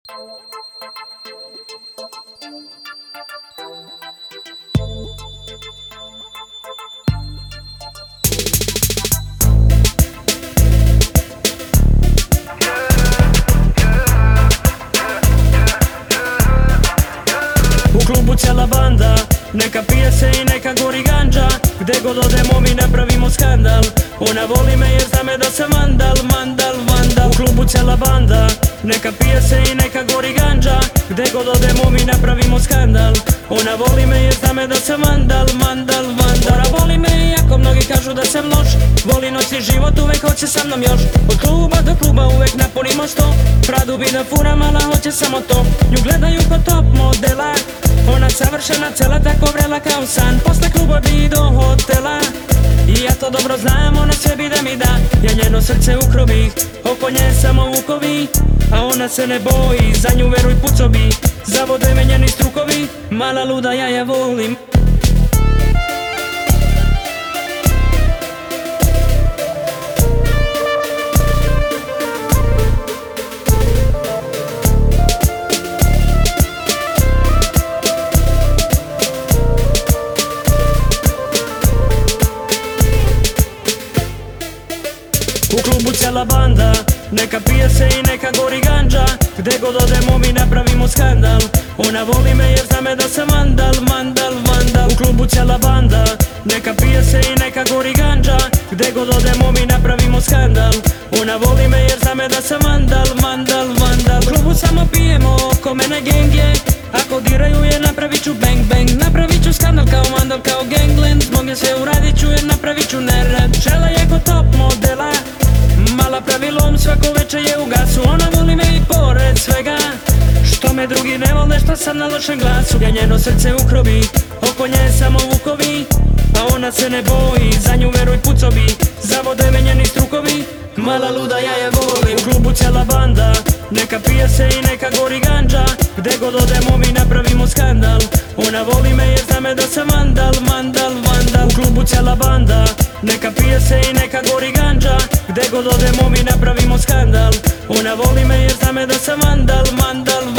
U klubu cijela banda, neka pije se i neka gori ganđa. Gde god odemo mi napravimo skandal. Ona voli me jer zna me da sam vandal, vandal, vandal. U klubu cijela banda, neka pije se i neka gori ganđa. Gde god odemo mi napravimo skandal. Ona voli me jer zna me da sam vandal, vandal, vandal. Ona voli me iako mnogi kažu da sam loš. Voli noć i život, uvek hoće sa mnom još. Od kluba do kluba uvek napunimo sto. Pradu bi da furam, ala hoće samo to. Nju gledaju ko top modela. Ona savršena cela, tako vrela kao san. Posle kluba bi do hotela. I ja to dobro znam, ona sve bi da mi da. Ja njeno srce u krovi, oko nje samo vukovi. A ona se ne boji, za nju veruj puco bi. Zavode me njeni strukovi, mala luda ja je volim. U klubu cijela banda, neka pije se i neka gori ganđa. Gde god odemo mi napravimo skandal. Ona voli me jer zna me da sam vandal, vandal, vandal. U klubu cijela banda, neka pije se i neka gori ganđa. Gde god odemo mi napravimo skandal. Ona voli me jer zna me da sam vandal, vandal, vandal. U klubu samo pijemo, oko mene gang je. Ako diraju je napravit ću bang bang. Napravit ću skandal kao vandal, kao gangland. Zbog nje sve uradit ću jer napravit ću nered. Čela je ko top modela, mala pravilom svako večer je u gasu. Ona voli me i pored svega, što me drugi ne vole, što sam na lošem glasu. Ja njeno srce u krovi, oko nje samo vukovi. A ona se ne boji, za nju veruj puco bi. Zavode me njeni strukovi, mala luda ja je volim. U klubu cijela banda, neka pije se i neka gori ganđa. Gde god odemo mi napravimo skandal. Ona voli me jer zna me da sam vandal, vandal, vandal. U klubu cijela banda, neka pije se i neka gori ganđa. Gde god odemo mi napravimo skandal. Ona voli me jer zna me da sam vandal, vandal,